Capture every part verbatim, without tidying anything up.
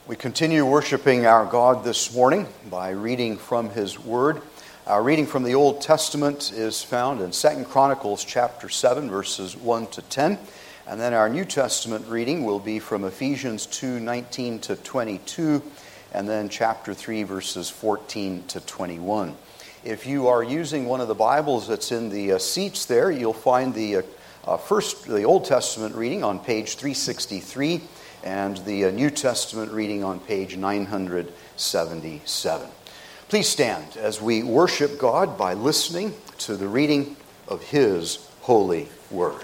We continue worshiping our God this morning by reading from His Word. Our reading from the Old Testament is found in Second Chronicles chapter seven, verses one to ten. And then our New Testament reading will be from Ephesians two, nineteen to twenty-two, and then chapter three, verses fourteen to twenty-one. If you are using one of the Bibles that's in the uh, seats there, you'll find the uh, uh, first, the Old Testament reading on page three sixty-three, and the uh, New Testament reading on page nine seventy-seven. Please stand as we worship God by listening to the reading of His holy word.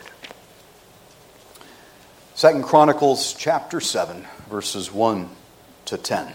Second Chronicles chapter seven, verses one to ten.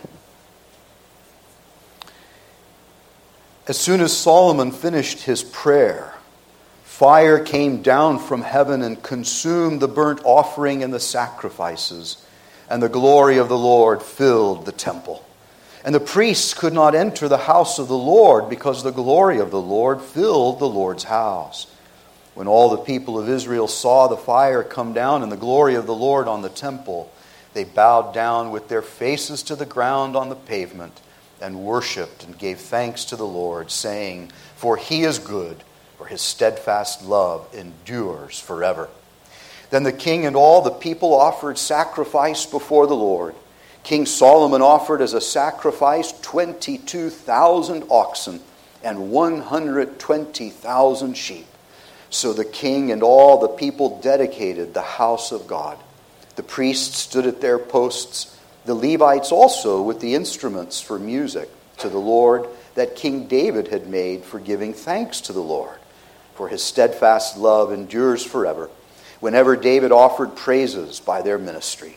As soon as Solomon finished his prayer, fire came down from heaven and consumed the burnt offering and the sacrifices, and the glory of the Lord filled the temple. And the priests could not enter the house of the Lord because the glory of the Lord filled the Lord's house. When all the people of Israel saw the fire come down and the glory of the Lord on the temple, they bowed down with their faces to the ground on the pavement and worshipped and gave thanks to the Lord, saying, "For He is good, for His steadfast love endures forever." Then the king and all the people offered sacrifice before the Lord. King Solomon offered as a sacrifice twenty-two thousand oxen and one hundred twenty thousand sheep. So the king and all the people dedicated the house of God. The priests stood at their posts, the Levites also with the instruments for music to the Lord that King David had made for giving thanks to the Lord. For His steadfast love endures forever, whenever David offered praises by their ministry.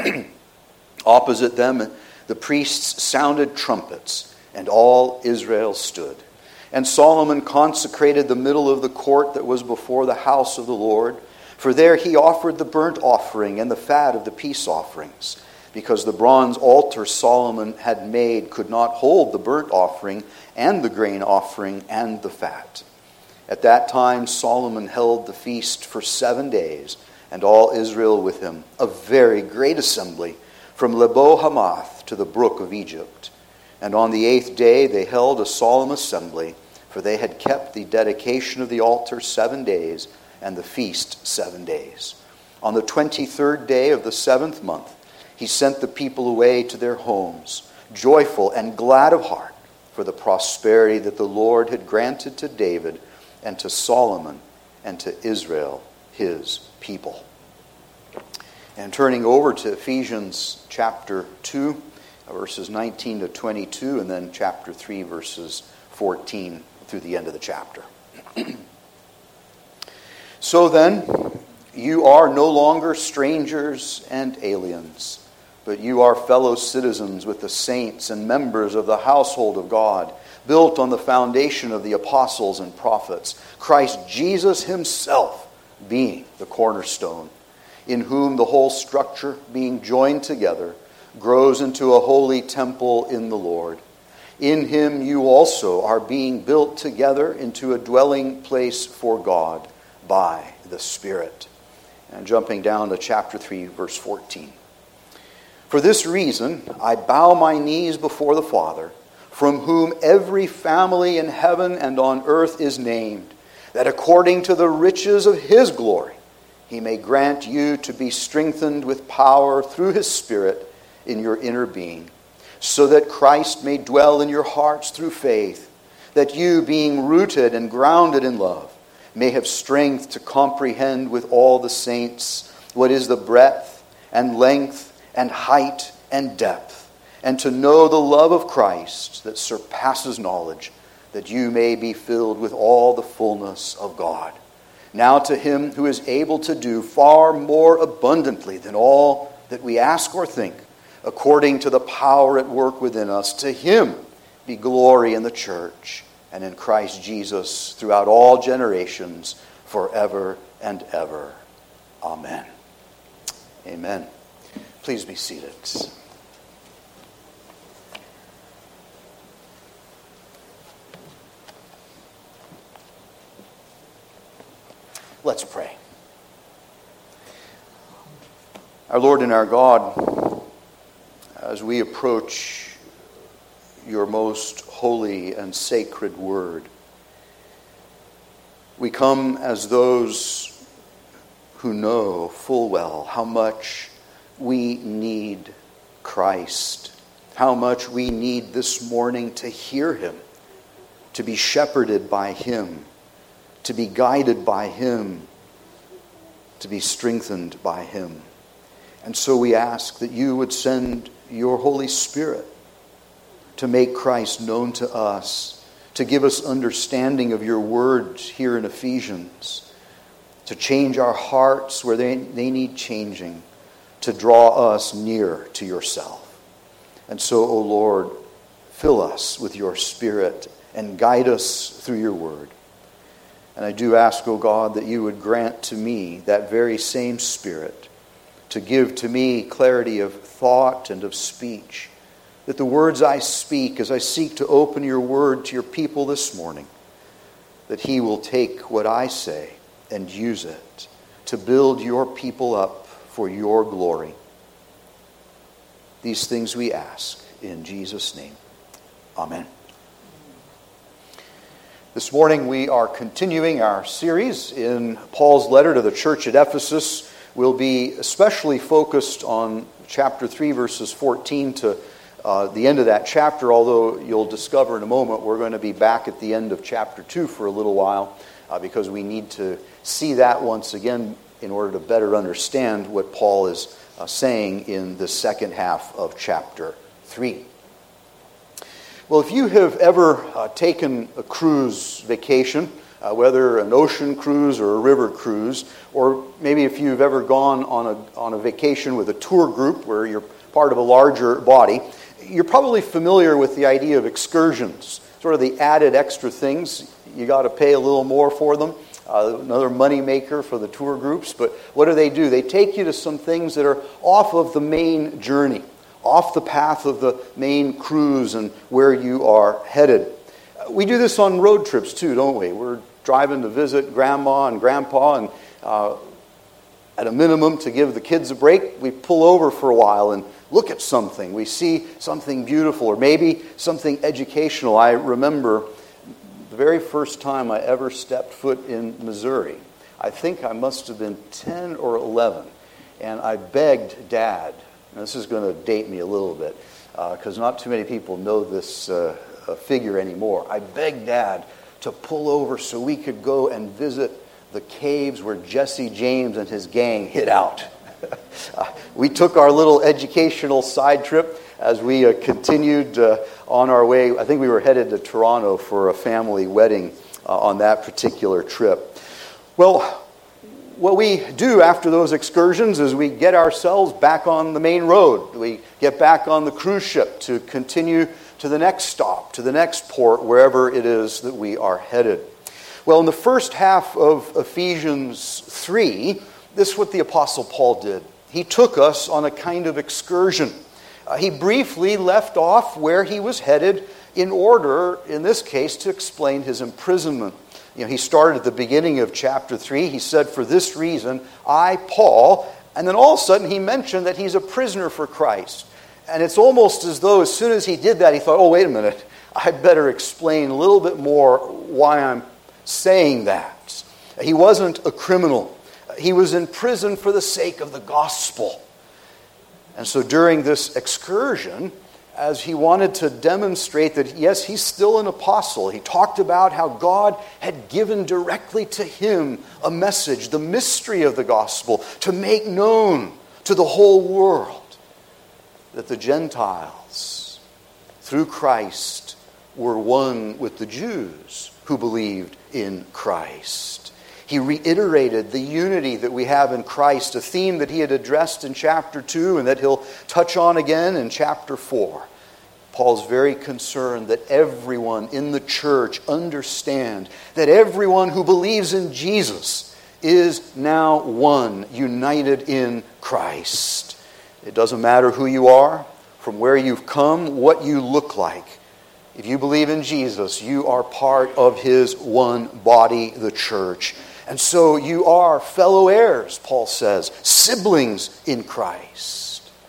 Opposite them, the priests sounded trumpets, and all Israel stood. And Solomon consecrated the middle of the court that was before the house of the Lord, for there he offered the burnt offering and the fat of the peace offerings, because the bronze altar Solomon had made could not hold the burnt offering and the grain offering and the fat. At that time Solomon held the feast for seven days, and all Israel with him, a very great assembly, from Lebo Hamath to the brook of Egypt. And on the eighth day they held a solemn assembly, for they had kept the dedication of the altar seven days, and the feast seven days. On the twenty-third day of the seventh month, he sent the people away to their homes, joyful and glad of heart, for the prosperity that the Lord had granted to David and to Solomon and to Israel, his people. And turning over to Ephesians chapter two, verses nineteen to twenty-two, and then chapter three, verses fourteen through the end of the chapter. So then, you are no longer strangers and aliens, but you are fellow citizens with the saints and members of the household of God, built on the foundation of the apostles and prophets, Christ Jesus Himself being the cornerstone, in whom the whole structure, being joined together, grows into a holy temple in the Lord. In Him you also are being built together into a dwelling place for God by the Spirit. And jumping down to chapter three, verse fourteen. For this reason I bow my knees before the Father, from whom every family in heaven and on earth is named, that according to the riches of His glory He may grant you to be strengthened with power through His Spirit in your inner being, so that Christ may dwell in your hearts through faith, that you, being rooted and grounded in love, may have strength to comprehend with all the saints what is the breadth and length and height and depth, and to know the love of Christ that surpasses knowledge, that you may be filled with all the fullness of God. Now to Him who is able to do far more abundantly than all that we ask or think, according to the power at work within us, to Him be glory in the church and in Christ Jesus throughout all generations, forever and ever. Amen. Amen. Please be seated. Let's pray. Our Lord and our God, as we approach your most holy and sacred word. We come as those who know full well how much we need Christ, how much we need this morning to hear him, to be shepherded by him, to be guided by him, to be strengthened by him. And so we ask that you would send your Holy Spirit to make Christ known to us, to give us understanding of your words here in Ephesians, to change our hearts where they, they need changing, to draw us near to yourself. And so, O Lord, fill us with your Spirit and guide us through your word. And I do ask, O God, that you would grant to me that very same Spirit to give to me clarity of thought and of speech, that the words I speak as I seek to open your word to your people this morning, that he will take what I say and use it to build your people up for your glory. These things we ask in Jesus' name. Amen. This morning we are continuing our series in Paul's letter to the church at Ephesus. We'll be especially focused on chapter three, verses fourteen to uh, the end of that chapter, although you'll discover in a moment we're going to be back at the end of chapter two for a little while uh, because we need to see that once again in order to better understand what Paul is uh, saying in the second half of chapter three. Well, if you have ever uh, taken a cruise vacation, uh, whether an ocean cruise or a river cruise, or maybe if you've ever gone on a on a vacation with a tour group where you're part of a larger body, you're probably familiar with the idea of excursions, sort of the added extra things. You got to pay a little more for them, uh, another money maker for the tour groups. But what do they do? They take you to some things that are off of the main journey, off the path of the main cruise and where you are headed. We do this on road trips too, don't we? We're driving to visit grandma and grandpa, and uh, at a minimum to give the kids a break, we pull over for a while and look at something. We see something beautiful or maybe something educational. I remember the very first time I ever stepped foot in Missouri. I think I must have been ten or eleven, and I begged Dad. Now, this is going to date me a little bit because uh, not too many people know this uh, uh, figure anymore. I begged Dad to pull over so we could go and visit the caves where Jesse James and his gang hid out. uh, we took our little educational side trip as we uh, continued uh, on our way. I think we were headed to Toronto for a family wedding uh, on that particular trip. Well, what we do after those excursions is we get ourselves back on the main road. We get back on the cruise ship to continue to the next stop, to the next port, wherever it is that we are headed. Well, in the first half of Ephesians three, this is what the Apostle Paul did. He took us on a kind of excursion. Uh, he briefly left off where he was headed in order, in this case, to explain his imprisonment. You know, he started at the beginning of chapter three. He said, "For this reason, I, Paul," and then all of a sudden he mentioned that he's a prisoner for Christ. And it's almost as though as soon as he did that, he thought, oh, wait a minute, I better explain a little bit more why I'm saying that. He wasn't a criminal. He was in prison for the sake of the gospel. And so during this excursion, as he wanted to demonstrate that, yes, he's still an apostle, he talked about how God had given directly to him a message, the mystery of the gospel, to make known to the whole world that the Gentiles, through Christ, were one with the Jews who believed in Christ. He reiterated the unity that we have in Christ, a theme that he had addressed in chapter two and that he'll touch on again in chapter four. Paul's very concerned that everyone in the church understand that everyone who believes in Jesus is now one, united in Christ. It doesn't matter who you are, from where you've come, what you look like. If you believe in Jesus, you are part of his one body, the church. And so you are fellow heirs, Paul says, siblings in Christ.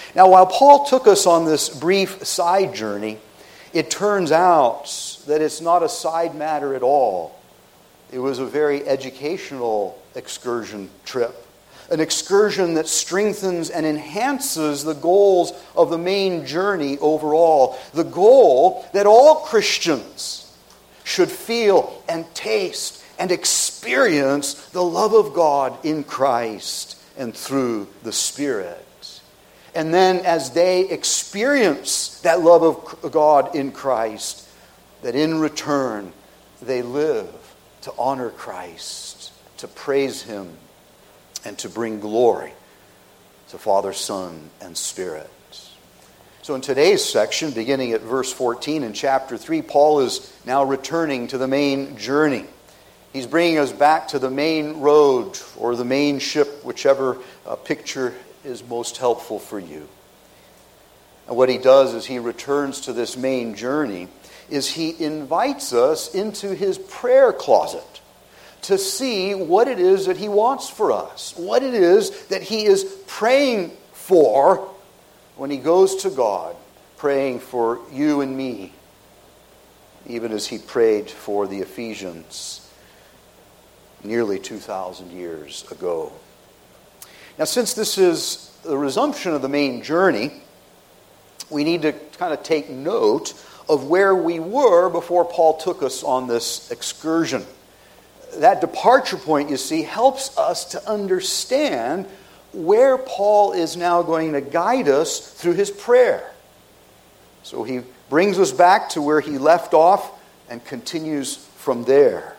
Now, while Paul took us on this brief side journey, it turns out that it's not a side matter at all. It was a very educational excursion trip. An excursion that strengthens and enhances the goals of the main journey overall. The goal that all Christians should feel and taste and experience the love of God in Christ and through the Spirit. And then as they experience that love of God in Christ, that in return they live to honor Christ, to praise Him, and to bring glory to Father, Son, and Spirit. So in today's section, beginning at verse fourteen in chapter three, Paul is now returning to the main journey. He's bringing us back to the main road or the main ship, whichever uh, picture is most helpful for you. And what he does as he returns to this main journey is he invites us into his prayer closet to see what it is that he wants for us, what it is that he is praying for when he goes to God, praying for you and me, even as he prayed for the Ephesians nearly two thousand years ago. Now, since this is the resumption of the main journey, we need to kind of take note of where we were before Paul took us on this excursion. That departure point, you see, helps us to understand where Paul is now going to guide us through his prayer. So he brings us back to where he left off and continues from there.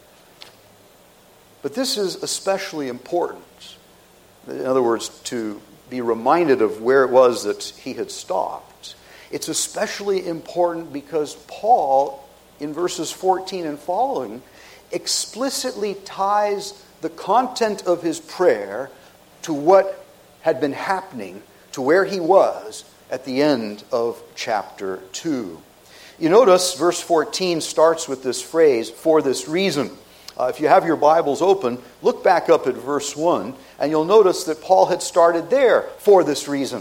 But this is especially important. In other words, to be reminded of where it was that he had stopped. It's especially important because Paul, in verses fourteen and following, explicitly ties the content of his prayer to what had been happening, to where he was at the end of chapter two. You notice verse fourteen starts with this phrase, "for this reason." Uh, if you have your Bibles open, look back up at verse one, and you'll notice that Paul had started there, "for this reason."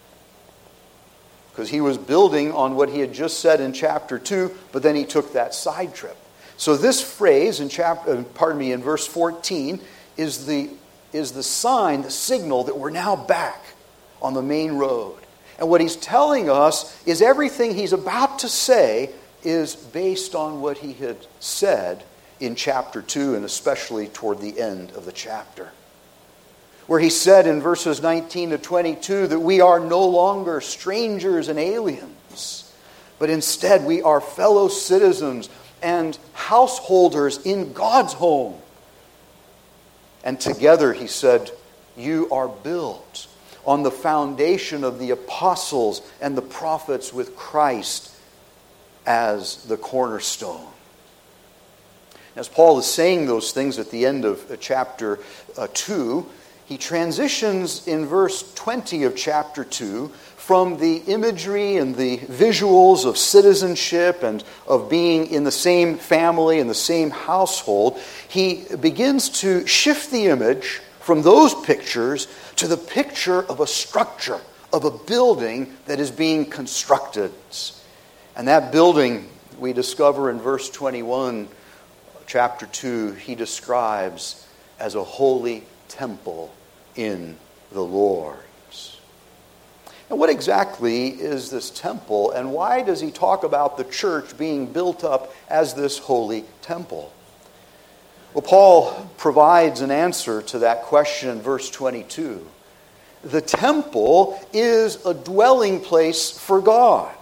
Because he was building on what he had just said in chapter two, but then he took that side trip. So this phrase in chapter, pardon me, in verse fourteen is the is the sign, the signal that we're now back on the main road. And what he's telling us is everything he's about to say is based on what he had said in chapter two, and especially toward the end of the chapter, where he said in verses nineteen to twenty-two that we are no longer strangers and aliens, but instead we are fellow citizens and householders in God's home. And together, he said, you are built on the foundation of the apostles and the prophets with Christ as the cornerstone. As Paul is saying those things at the end of chapter two, he transitions in verse twenty of chapter two from the imagery and the visuals of citizenship and of being in the same family, in the same household. He begins to shift the image from those pictures to the picture of a structure, of a building that is being constructed. And that building, we discover in verse twenty-one, chapter two, he describes as a holy temple in the Lord. And what exactly is this temple, and why does he talk about the church being built up as this holy temple? Well, Paul provides an answer to that question in verse twenty-two. The temple is a dwelling place for God.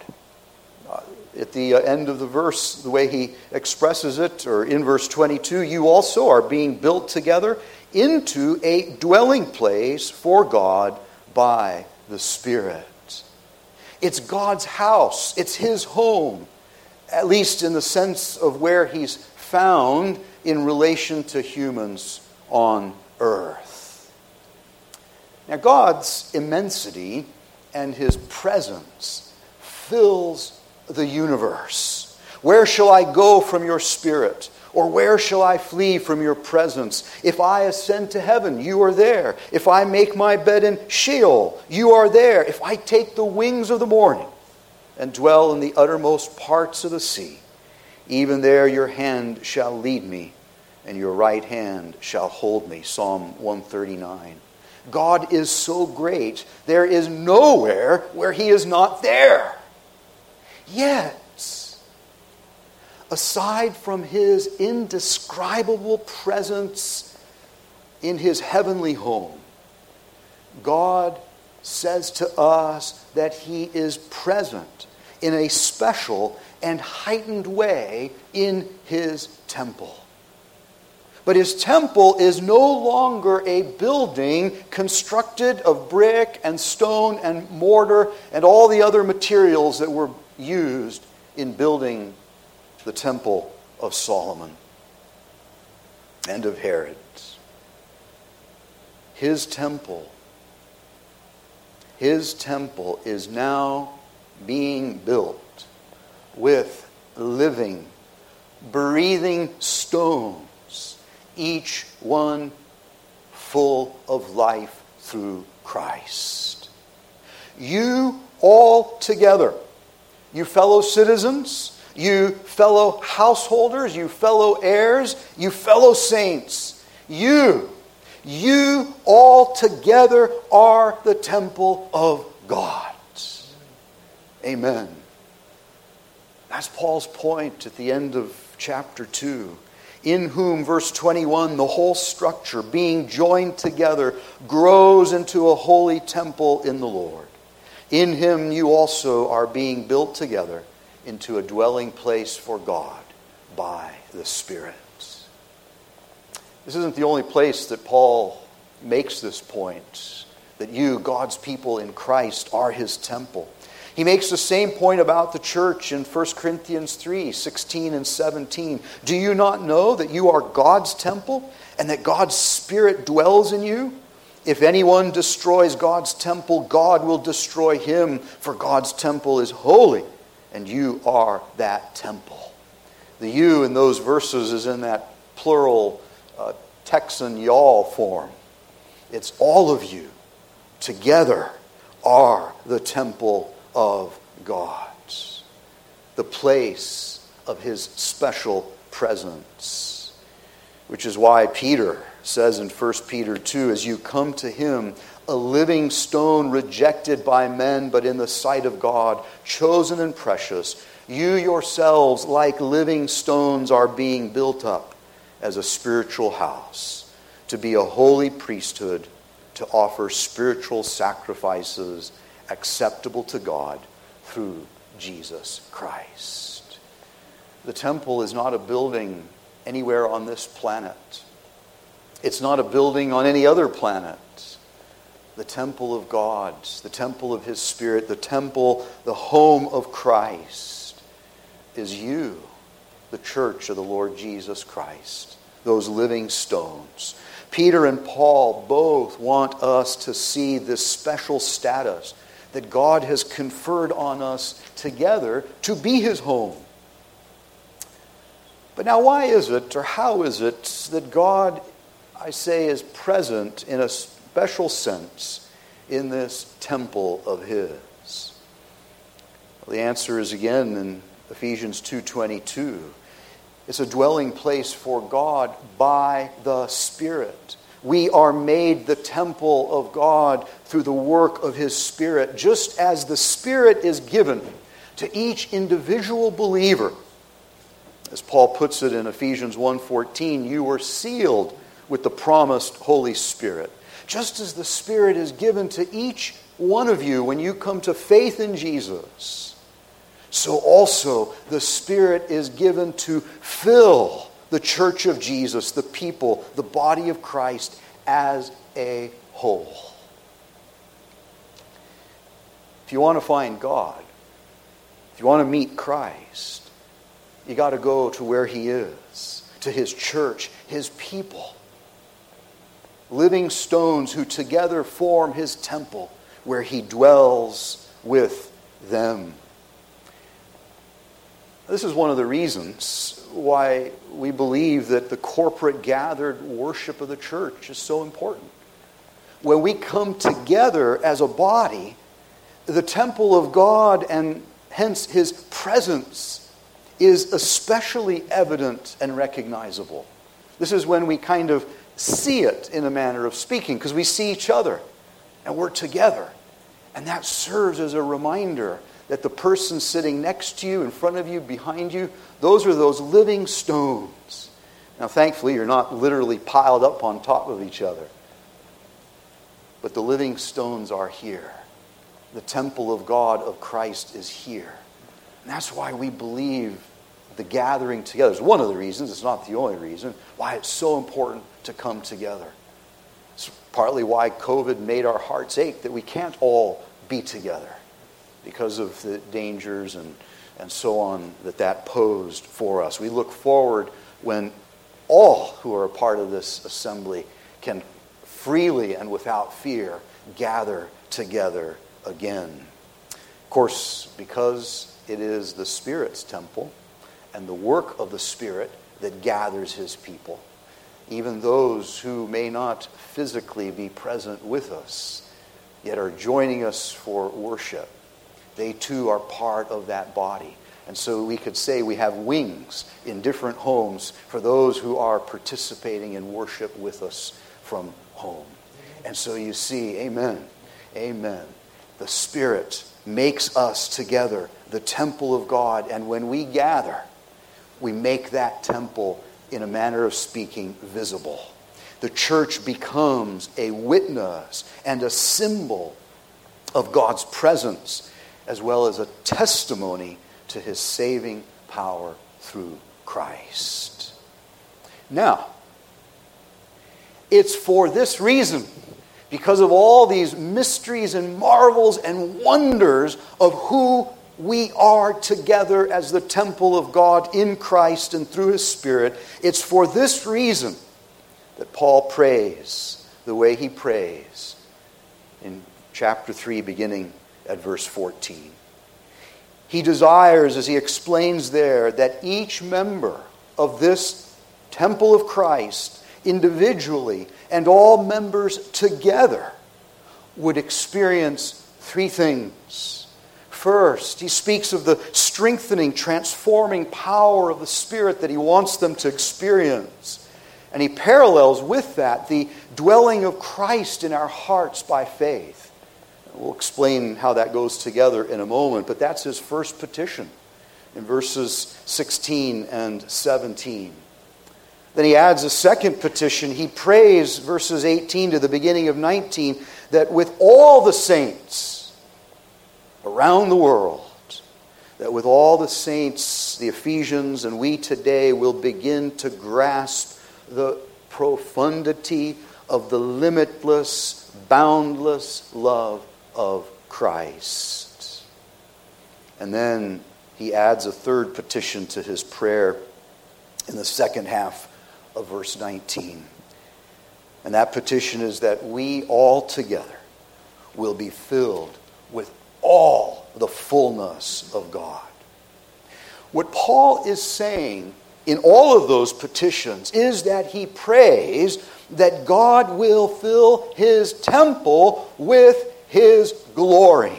At the end of the verse, the way he expresses it, or in verse twenty-two, you also are being built together into a dwelling place for God by the Spirit. It's God's house. It's His home, at least in the sense of where He's found in relation to humans on earth. Now, God's immensity and His presence fills the universe. Where shall I go from your Spirit? Or where shall I flee from your presence? If I ascend to heaven, you are there. If I make my bed in Sheol, you are there. If I take the wings of the morning and dwell in the uttermost parts of the sea, even there your hand shall lead me, and your right hand shall hold me. Psalm one thirty-nine. God is so great, there is nowhere where he is not there. Yet, aside from his indescribable presence in his heavenly home, God says to us that he is present in a special and heightened way in his temple. But his temple is no longer a building constructed of brick and stone and mortar and all the other materials that were used in building the temple of Solomon and of Herod. His temple, his temple is now being built with living, breathing stones, each one full of life through Christ. You all together, you fellow citizens, you fellow householders, you fellow heirs, you fellow saints, you, you all together are the temple of God. Amen. That's Paul's point at the end of chapter two. In whom, verse twenty-one, the whole structure, being joined together, grows into a holy temple in the Lord. In him you also are being built together into a dwelling place for God by the Spirit. This isn't the only place that Paul makes this point, that you, God's people in Christ, are his temple. He makes the same point about the church in First Corinthians three, sixteen and seventeen. Do you not know that you are God's temple and that God's Spirit dwells in you? If anyone destroys God's temple, God will destroy him, for God's temple is holy, and you are that temple. The you in those verses is in that plural uh, Texan y'all form. It's all of you together are the temple of God, the place of his special presence. Which is why Peter says in First Peter two, as you come to him, a living stone rejected by men, but in the sight of God, chosen and precious, you yourselves, like living stones, are being built up as a spiritual house, to be a holy priesthood, to offer spiritual sacrifices acceptable to God through Jesus Christ. The temple is not a building anywhere on this planet. It's not a building on any other planet. The temple of God, the temple of his Spirit, the temple, the home of Christ, is you, the church of the Lord Jesus Christ, those living stones. Peter and Paul both want us to see this special status that God has conferred on us together to be his home. But now why is it, or how is it, that God, I say, is present in a special sense in this temple of his? Well, the answer is again in Ephesians two twenty-two. It's a dwelling place for God by the Spirit. We are made the temple of God through the work of his Spirit, just as the Spirit is given to each individual believer. As Paul puts it in Ephesians one fourteen, you were sealed with the promised Holy Spirit. Just as the Spirit is given to each one of you when you come to faith in Jesus, so also the Spirit is given to fill the church of Jesus, the people, the body of Christ, as a whole. If you want to find God, if you want to meet Christ, you got to go to where he is, to his church, his people. Living stones who together form his temple, where he dwells with them. This is one of the reasons why we believe that the corporate gathered worship of the church is so important. When we come together as a body, the temple of God and hence His presence is especially evident and recognizable. This is when we kind of see it in a manner of speaking, because we see each other and we're together. And that serves as a reminder that the person sitting next to you, in front of you, behind you, those are those living stones. Now, thankfully, you're not literally piled up on top of each other. But the living stones are here. The temple of God, of Christ, is here. And that's why we believe the gathering together is one of the reasons, it's not the only reason, why it's so important to come together. It's partly why COVID made our hearts ache that we can't all be together because of the dangers and, and so on that that posed for us. We look forward when all who are a part of this assembly can freely and without fear gather together again. Of course, because it is the Spirit's temple and the work of the Spirit that gathers His people, even those who may not physically be present with us, yet are joining us for worship, they too are part of that body. And so we could say we have wings in different homes for those who are participating in worship with us from home. And so you see, amen, amen. The Spirit makes us together the temple of God. And when we gather, we make that temple, in a manner of speaking, visible. The church becomes a witness and a symbol of God's presence, as well as a testimony to His saving power through Christ. Now, it's for this reason, because of all these mysteries and marvels and wonders of who we are together as the temple of God in Christ and through His Spirit, it's for this reason that Paul prays the way he prays in chapter three, beginning at verse fourteen. He desires, as he explains there, that each member of this temple of Christ, individually and all members together, would experience three things. First, he speaks of the strengthening, transforming power of the Spirit that he wants them to experience. And he parallels with that the dwelling of Christ in our hearts by faith. We'll explain how that goes together in a moment, but that's his first petition in verses sixteen and seventeen. Then he adds a second petition. He prays, verses eighteen to the beginning of nineteen, that with all the saints around the world, that with all the saints, the Ephesians and we today will begin to grasp the profundity of the limitless, boundless love of Christ. And then he adds a third petition to his prayer in the second half of verse nineteen. And that petition is that we all together will be filled with all the fullness of God. What Paul is saying in all of those petitions is that he prays that God will fill His temple with His glory,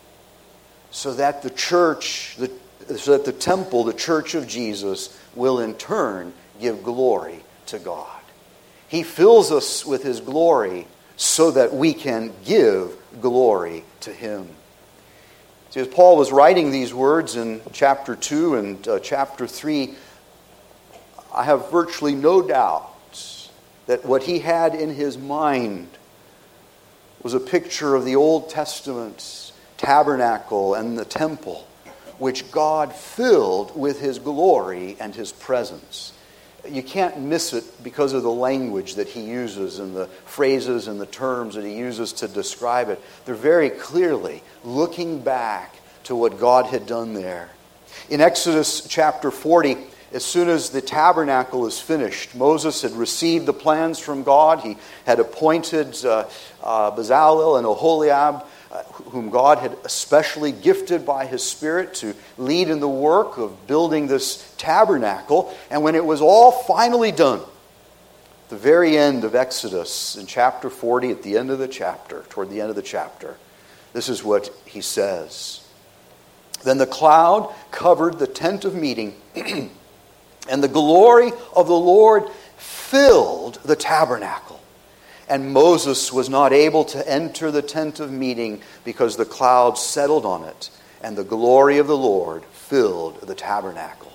so that the church, the, so that the temple, the church of Jesus, will in turn give glory to God. He fills us with His glory so that we can give glory to Him. See, as Paul was writing these words in chapter two and uh, chapter three, I have virtually no doubt that what he had in his mind was a picture of the Old Testament's tabernacle and the temple, which God filled with His glory and His presence. You can't miss it because of the language that he uses and the phrases and the terms that he uses to describe it. They're very clearly looking back to what God had done there. In Exodus chapter forty, as soon as the tabernacle is finished, Moses had received the plans from God. He had appointed uh, uh, Bezalel and Oholiab, uh, whom God had especially gifted by his Spirit to lead in the work of building this tabernacle. And when it was all finally done, at the very end of Exodus, in chapter forty, at the end of the chapter, toward the end of the chapter, this is what he says. Then the cloud covered the tent of meeting, and the glory of the Lord filled the tabernacle. And Moses was not able to enter the tent of meeting because the cloud settled on it, and the glory of the Lord filled the tabernacle.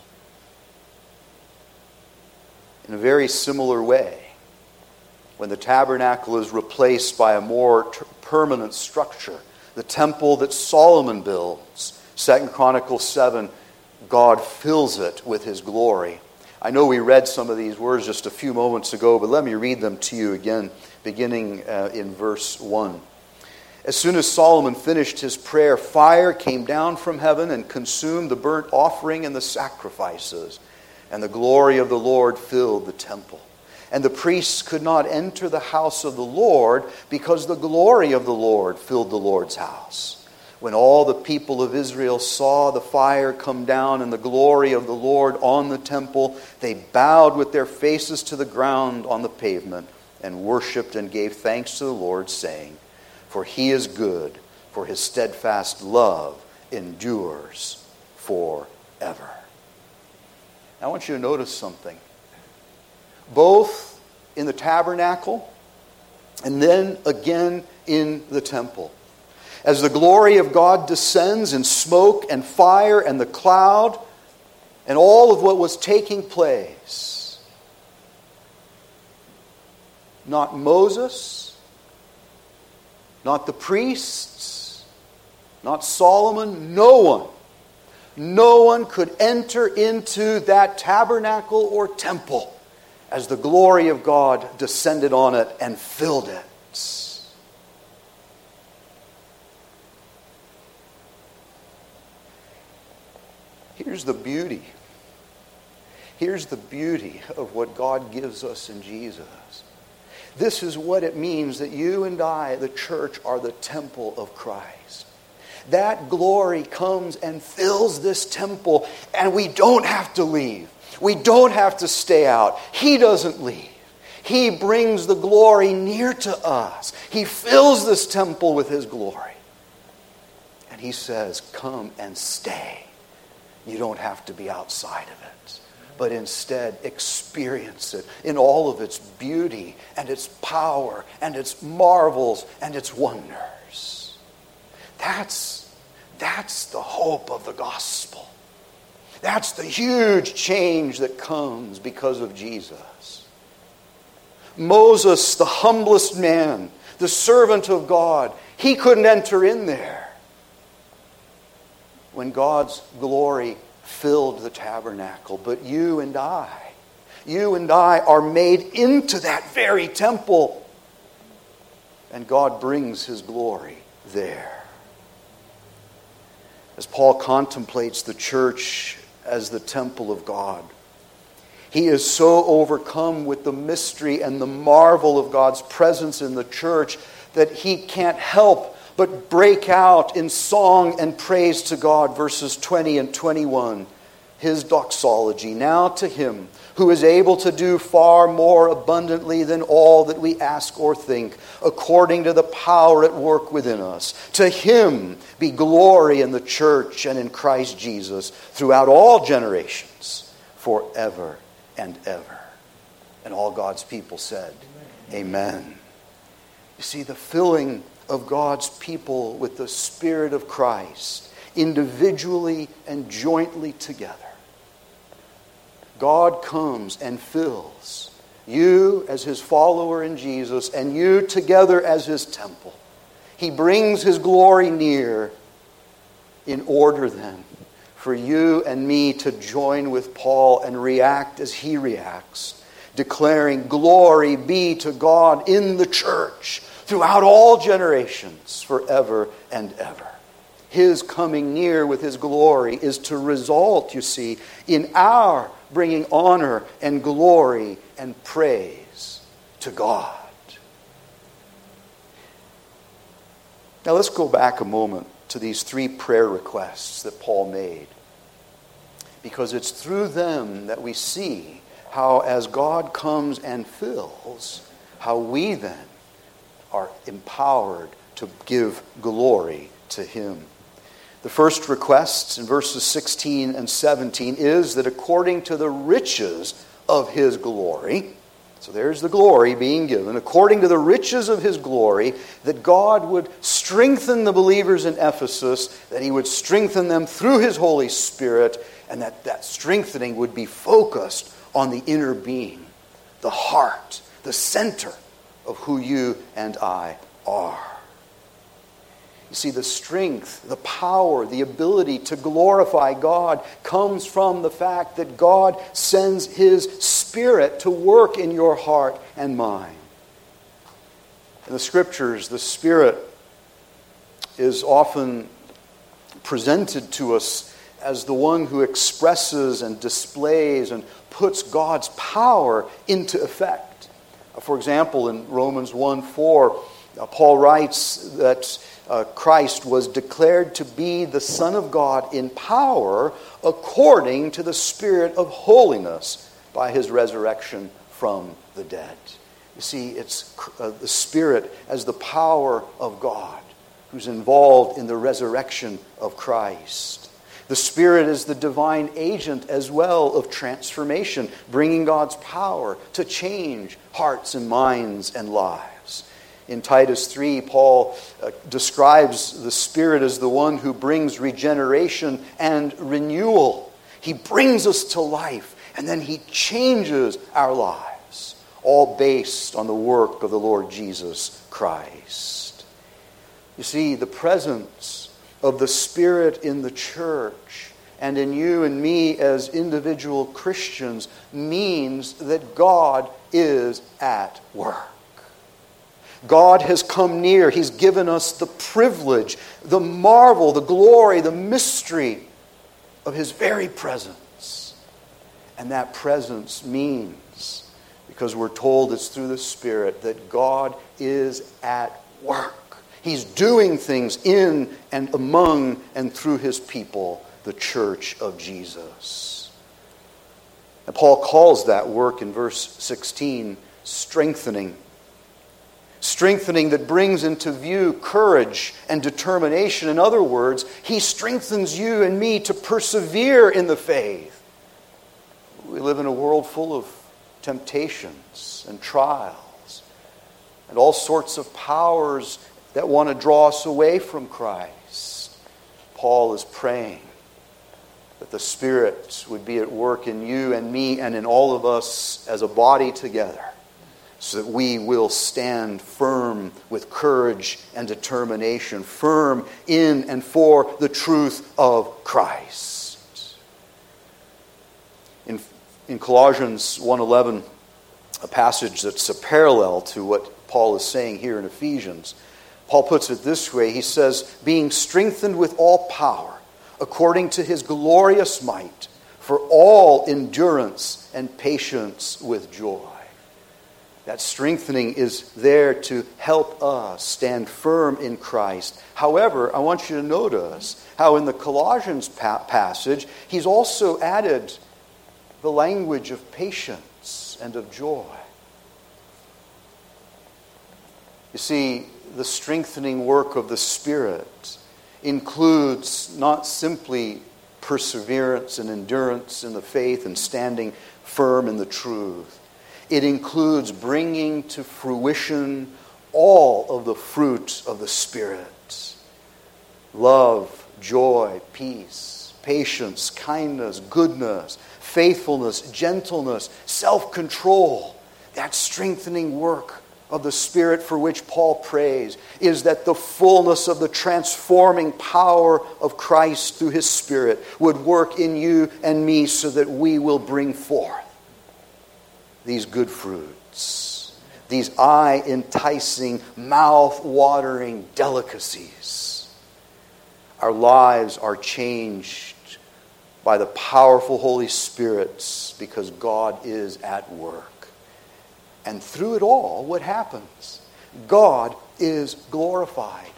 In a very similar way, when the tabernacle is replaced by a more t- permanent structure, the temple that Solomon builds, Second Chronicles seven, God fills it with his glory. I know we read some of these words just a few moments ago, but let me read them to you again, beginning uh, in verse one. As soon as Solomon finished his prayer, fire came down from heaven and consumed the burnt offering and the sacrifices, and the glory of the Lord filled the temple. And the priests could not enter the house of the Lord because the glory of the Lord filled the Lord's house. When all the people of Israel saw the fire come down and the glory of the Lord on the temple, they bowed with their faces to the ground on the pavement and worshipped and gave thanks to the Lord, saying, "For he is good, for his steadfast love endures forever." I want you to notice something. Both in the tabernacle and then again in the temple, as the glory of God descends in smoke and fire and the cloud and all of what was taking place, not Moses, not the priests, not Solomon, no one, no one could enter into that tabernacle or temple as the glory of God descended on it and filled it. Here's the beauty. Here's the beauty of what God gives us in Jesus. This is what it means that you and I, the church, are the temple of Christ. That glory comes and fills this temple, and we don't have to leave. We don't have to stay out. He doesn't leave. He brings the glory near to us. He fills this temple with his glory. And he says, "Come and stay." You don't have to be outside of it, but instead experience it in all of its beauty and its power and its marvels and its wonders. That's, that's the hope of the gospel. That's the huge change that comes because of Jesus. Moses, the humblest man, the servant of God, he couldn't enter in there. When God's glory filled the tabernacle. But you and I, you and I are made into that very temple. And God brings his glory there. As Paul contemplates the church as the temple of God, he is so overcome with the mystery and the marvel of God's presence in the church that he can't help but break out in song and praise to God. Verses twenty and twenty-one, his doxology. "Now to him who is able to do far more abundantly than all that we ask or think, according to the power at work within us. To him be glory in the church and in Christ Jesus throughout all generations, forever and ever." And all God's people said, Amen. Amen. You see, the filling of God's people with the Spirit of Christ, individually and jointly together. God comes and fills you as his follower in Jesus and you together as his temple. He brings his glory near in order then for you and me to join with Paul and react as he reacts, declaring glory be to God in the church throughout all generations, forever and ever. His coming near with his glory is to result, you see, in our bringing honor and glory and praise to God. Now let's go back a moment to these three prayer requests that Paul made, because it's through them that we see how, as God comes and fills, how we then are empowered to give glory to Him. The first request in verses sixteen and seventeen is that according to the riches of His glory, so there's the glory being given, according to the riches of His glory, that God would strengthen the believers in Ephesus, that He would strengthen them through His Holy Spirit, and that that strengthening would be focused on the inner being, the heart, the center of who you and I are. You see, the strength, the power, the ability to glorify God comes from the fact that God sends His Spirit to work in your heart and mind. In the Scriptures, the Spirit is often presented to us as the one who expresses and displays and puts God's power into effect. For example, in Romans one four, Paul writes that Uh, Christ was declared to be the Son of God in power according to the Spirit of holiness by His resurrection from the dead. You see, it's uh, the Spirit as the power of God who's involved in the resurrection of Christ. The Spirit is the divine agent as well of transformation, bringing God's power to change hearts and minds and lives. In Titus three, Paul uh, describes the Spirit as the one who brings regeneration and renewal. He brings us to life, and then He changes our lives, all based on the work of the Lord Jesus Christ. You see, the presence of the Spirit in the church and in you and me as individual Christians means that God is at work. God has come near. He's given us the privilege, the marvel, the glory, the mystery of His very presence. And that presence means, because we're told it's through the Spirit, that God is at work. He's doing things in and among and through His people, the church of Jesus. And Paul calls that work in verse sixteen strengthening. Strengthening that brings into view courage and determination. In other words, He strengthens you and me to persevere in the faith. We live in a world full of temptations and trials and all sorts of powers that want to draw us away from Christ. Paul is praying that the Spirit would be at work in you and me and in all of us as a body together, so that we will stand firm with courage and determination, firm in and for the truth of Christ. In, in Colossians one eleven, a passage that's a parallel to what Paul is saying here in Ephesians, Paul puts it this way. He says, being strengthened with all power, according to His glorious might, for all endurance and patience with joy. That strengthening is there to help us stand firm in Christ. However, I want you to notice how in the Colossians pa- passage, he's also added the language of patience and of joy. You see, the strengthening work of the Spirit includes not simply perseverance and endurance in the faith and standing firm in the truth. It includes bringing to fruition all of the fruit of the Spirit. Love, joy, peace, patience, kindness, goodness, faithfulness, gentleness, self-control. That strengthening work of the Spirit for which Paul prays is that the fullness of the transforming power of Christ through His Spirit would work in you and me so that we will bring forth these good fruits, these eye-enticing, mouth-watering delicacies. Our lives are changed by the powerful Holy Spirit because God is at work. And through it all, what happens? God is glorified.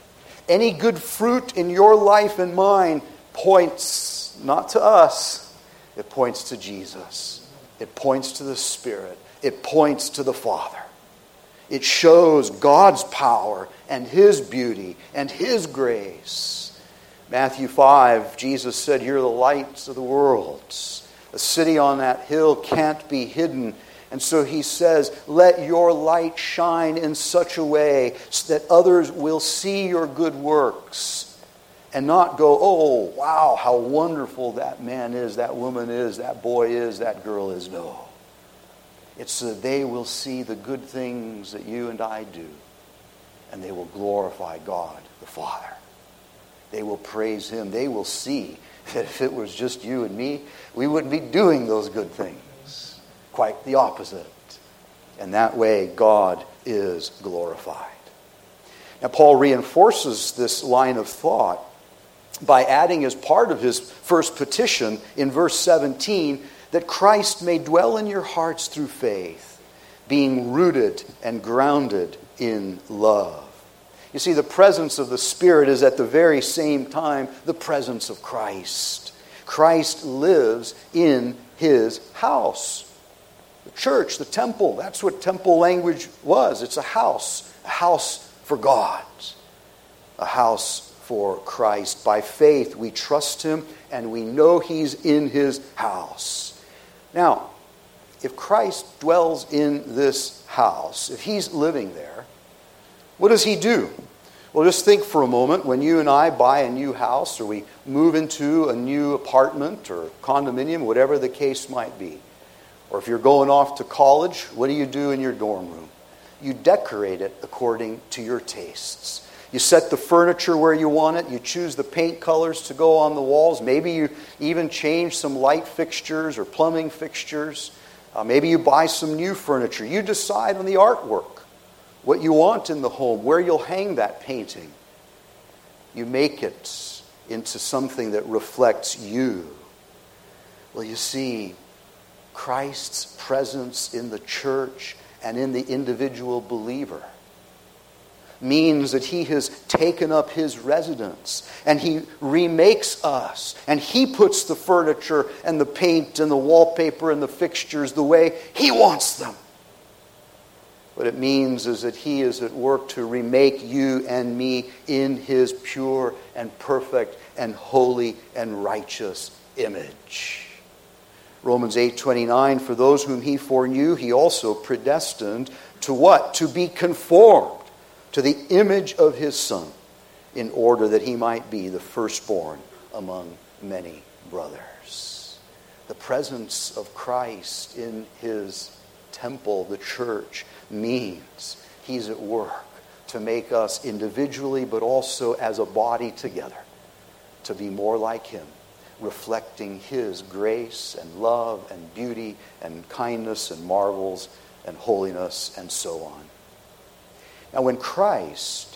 Any good fruit in your life and mine points not to us, it points to Jesus. It points to the Spirit. It points to the Father. It shows God's power and His beauty and His grace. Matthew five, Jesus said, "You're the lights of the world. A city on that hill can't be hidden." And so He says, let your light shine in such a way so that others will see your good works and not go, "Oh, wow, how wonderful that man is, that woman is, that boy is, that girl is." No. It's so that they will see the good things that you and I do, and they will glorify God the Father. They will praise Him. They will see that if it was just you and me, we wouldn't be doing those good things. Quite the opposite. And that way, God is glorified. Now, Paul reinforces this line of thought by adding as part of his first petition in verse seventeen, that Christ may dwell in your hearts through faith, being rooted and grounded in love. You see, the presence of the Spirit is at the very same time the presence of Christ. Christ lives in His house. The church, the temple, that's what temple language was. It's a house, a house for God, a house for Christ. By faith, we trust Him and we know He's in His house. Now, if Christ dwells in this house, if He's living there, what does He do? Well, just think for a moment, when you and I buy a new house or we move into a new apartment or condominium, whatever the case might be, or if you're going off to college, what do you do in your dorm room? You decorate it according to your tastes. You set the furniture where you want it. You choose the paint colors to go on the walls. Maybe you even change some light fixtures or plumbing fixtures. Uh, maybe you buy some new furniture. You decide on the artwork, what you want in the home, where you'll hang that painting. You make it into something that reflects you. Well, you see, Christ's presence in the church and in the individual believer means that He has taken up His residence and He remakes us and He puts the furniture and the paint and the wallpaper and the fixtures the way He wants them. What it means is that He is at work to remake you and me in His pure and perfect and holy and righteous image. Romans eight twenty-nine, for those whom He foreknew, He also predestined to what? To be conformed to the image of His Son, in order that He might be the firstborn among many brothers. The presence of Christ in His temple, the church, means He's at work to make us individually, but also as a body together, to be more like Him, reflecting His grace and love and beauty and kindness and marvels and holiness and so on. Now, when Christ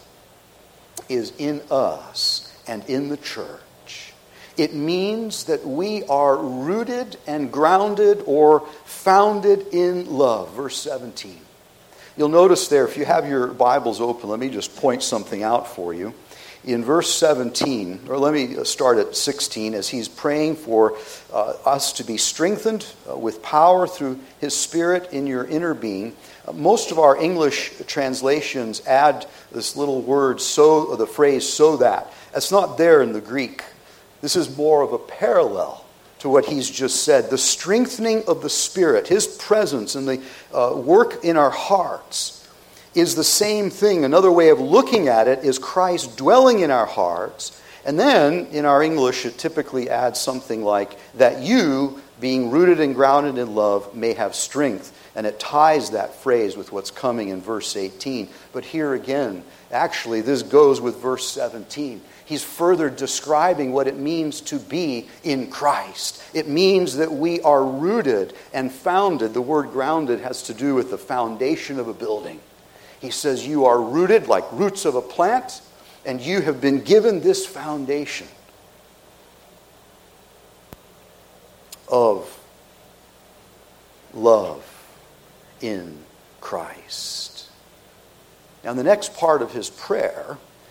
is in us and in the church, it means that we are rooted and grounded or founded in love. Verse seventeen. You'll notice there, if you have your Bibles open, let me just point something out for you. In verse seventeen, or let me start at sixteen, as he's praying for uh, us to be strengthened uh, with power through His Spirit in your inner being. Most of our English translations add this little word, so, or the phrase, so that. That's not there in the Greek. This is more of a parallel to what he's just said. The strengthening of the Spirit, His presence and the uh, work in our hearts is the same thing. Another way of looking at it is Christ dwelling in our hearts. And then, in our English, it typically adds something like, that you, being rooted and grounded in love, may have strength. And it ties that phrase with what's coming in verse eighteen. But here again, actually, this goes with verse seventeen. He's further describing what it means to be in Christ. It means that we are rooted and founded. The word grounded has to do with the foundation of a building. He says you are rooted like roots of a plant, and you have been given this foundation of love in Christ. Now, the next part of his prayer,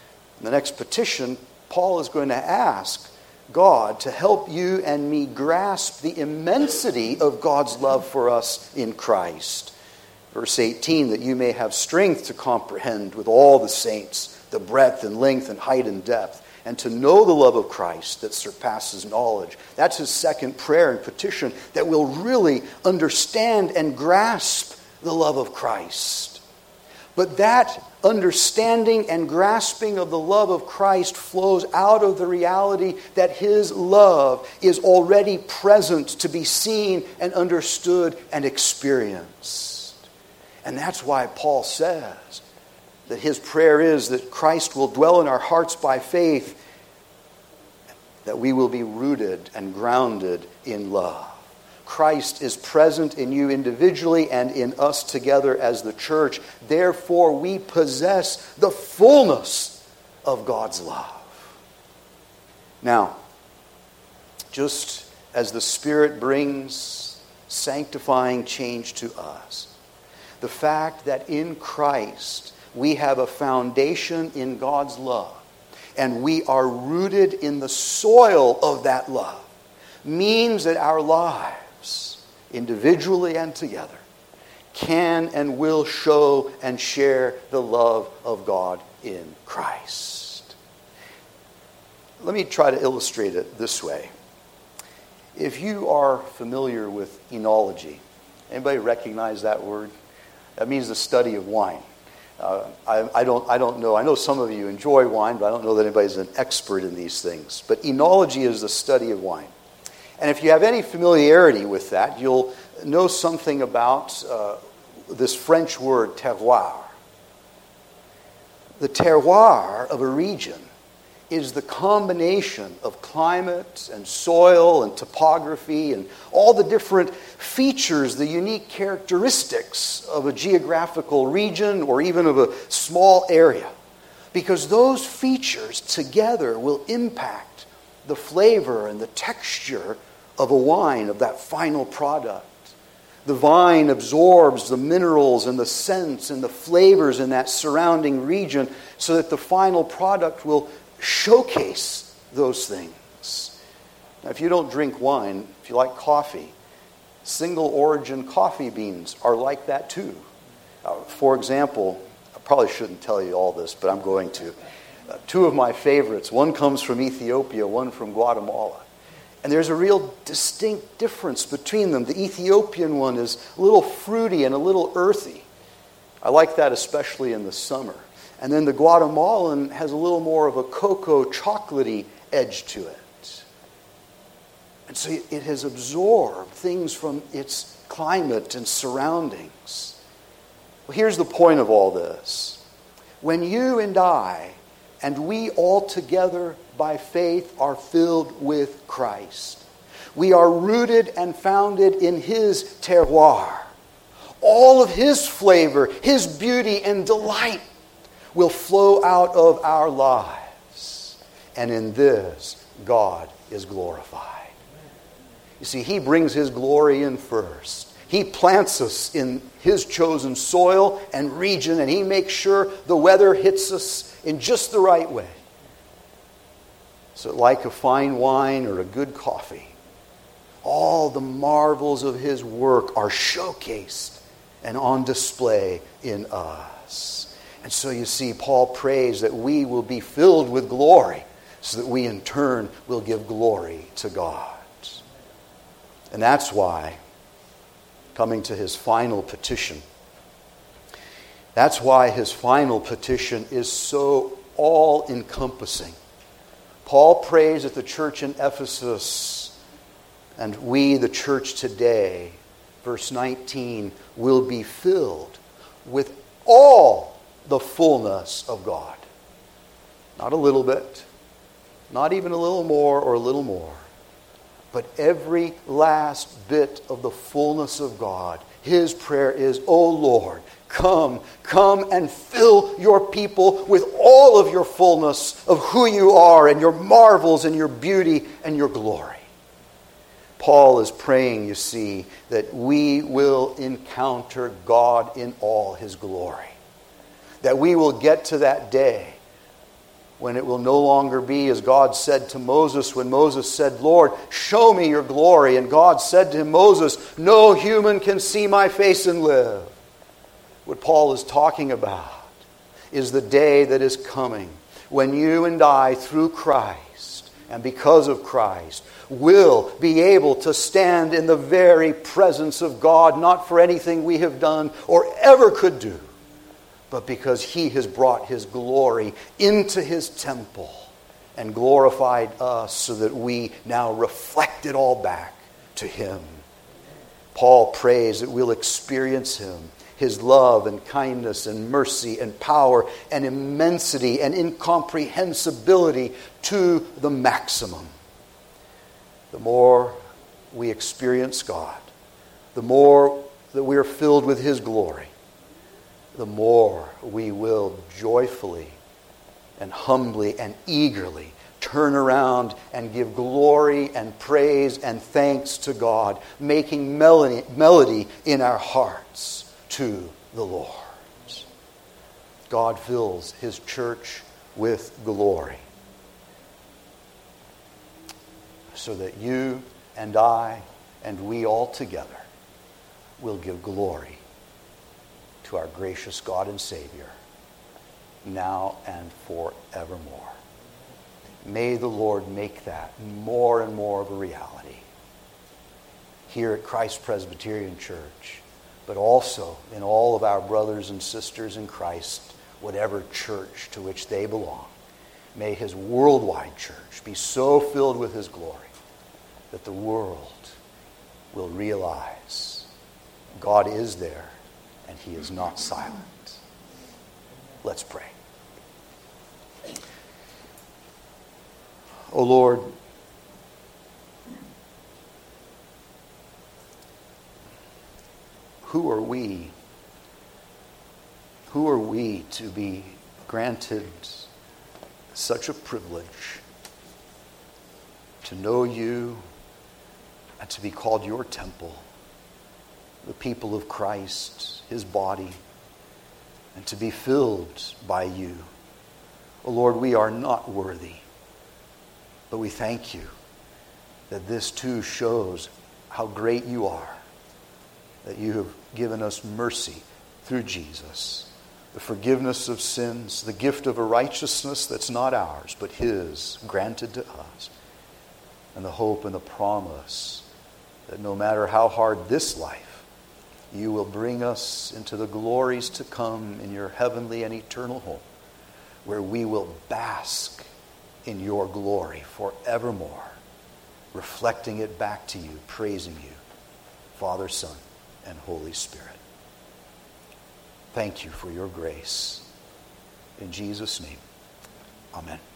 In the next petition, Paul is going to ask God to help you and me grasp the immensity of God's love for us in Christ. Verse eighteen, that you may have strength to comprehend with all the saints the breadth and length and height and depth, and to know the love of Christ that surpasses knowledge. That's his second prayer and petition, that we'll really understand and grasp the love of Christ. But that understanding and grasping of the love of Christ flows out of the reality that his love is already present to be seen and understood and experienced. And that's why Paul says that his prayer is that Christ will dwell in our hearts by faith, that we will be rooted and grounded in love. Christ is present in you individually and in us together as the church. Therefore, we possess the fullness of God's love. Now, just as the Spirit brings sanctifying change to us, the fact that in Christ we have a foundation in God's love and we are rooted in the soil of that love means that our lives, individually and together, can and will show and share the love of God in Christ. Let me try to illustrate it this way. If you are familiar with enology, anybody recognize that word? That means the study of wine. Uh, I, I don't. I don't know. I know some of you enjoy wine, but I don't know that anybody's an expert in these things. But enology is the study of wine, and if you have any familiarity with that, you'll know something about uh, this French word terroir. The terroir of a region is the combination of climate and soil and topography and all the different features, the unique characteristics of a geographical region or even of a small area. Because those features together will impact the flavor and the texture of a wine, of that final product. The vine absorbs the minerals and the scents and the flavors in that surrounding region so that the final product will showcase those things. Now, if you don't drink wine, if you like coffee, single origin coffee beans are like that too. Uh, for example, I probably shouldn't tell you all this, but I'm going to. Uh, two of my favorites, one comes from Ethiopia, one from Guatemala. And there's a real distinct difference between them. The Ethiopian one is a little fruity and a little earthy. I like that especially in the summer. And then the Guatemalan has a little more of a cocoa chocolatey edge to it. And so it has absorbed things from its climate and surroundings. Well, here's the point of all this. When you and I, and we all together by faith, are filled with Christ, we are rooted and founded in his terroir. All of his flavor, his beauty and delight will flow out of our lives. And in this, God is glorified. You see, he brings his glory in first. He plants us in his chosen soil and region, and he makes sure the weather hits us in just the right way. So like a fine wine or a good coffee, all the marvels of his work are showcased and on display in us. And so you see, Paul prays that we will be filled with glory so that we in turn will give glory to God. And that's why, coming to his final petition, that's why his final petition is so all-encompassing. Paul prays that the church in Ephesus and we, the church today, verse nineteen, will be filled with all the fullness of God. Not a little bit, not even a little more or a little more, but every last bit of the fullness of God. His prayer is, "O Lord, come, come and fill your people with all of your fullness of who you are and your marvels and your beauty and your glory." Paul is praying, you see, that we will encounter God in all his glory. That we will get to that day when it will no longer be as God said to Moses when Moses said, Lord, show me your glory. And God said to him, Moses, no human can see my face and live. What Paul is talking about is the day that is coming when you and I, through Christ and because of Christ, will be able to stand in the very presence of God, not for anything we have done or ever could do, but because He has brought His glory into His temple and glorified us so that we now reflect it all back to Him. Paul prays that we'll experience Him, His love and kindness and mercy and power and immensity and incomprehensibility to the maximum. The more we experience God, the more that we are filled with His glory, the more we will joyfully and humbly and eagerly turn around and give glory and praise and thanks to God, making melody, melody in our hearts to the Lord. God fills His church with glory so that you and I and we all together will give glory to our gracious God and Savior, now and forevermore. May the Lord make that more and more of a reality here at Christ Presbyterian Church, but also in all of our brothers and sisters in Christ, whatever church to which they belong. May His worldwide church be so filled with His glory that the world will realize God is there and He is not silent. Let's pray. O Lord, who are we? Who are we to be granted such a privilege to know You and to be called Your temple, the people of Christ, His body, and to be filled by You? O Lord, we are not worthy, but we thank You that this too shows how great You are, that You have given us mercy through Jesus, the forgiveness of sins, the gift of a righteousness that's not ours, but His, granted to us, and the hope and the promise that no matter how hard this life, You will bring us into the glories to come in Your heavenly and eternal home, where we will bask in Your glory forevermore, reflecting it back to You, praising You, Father, Son, and Holy Spirit. Thank You for Your grace. In Jesus' name, amen.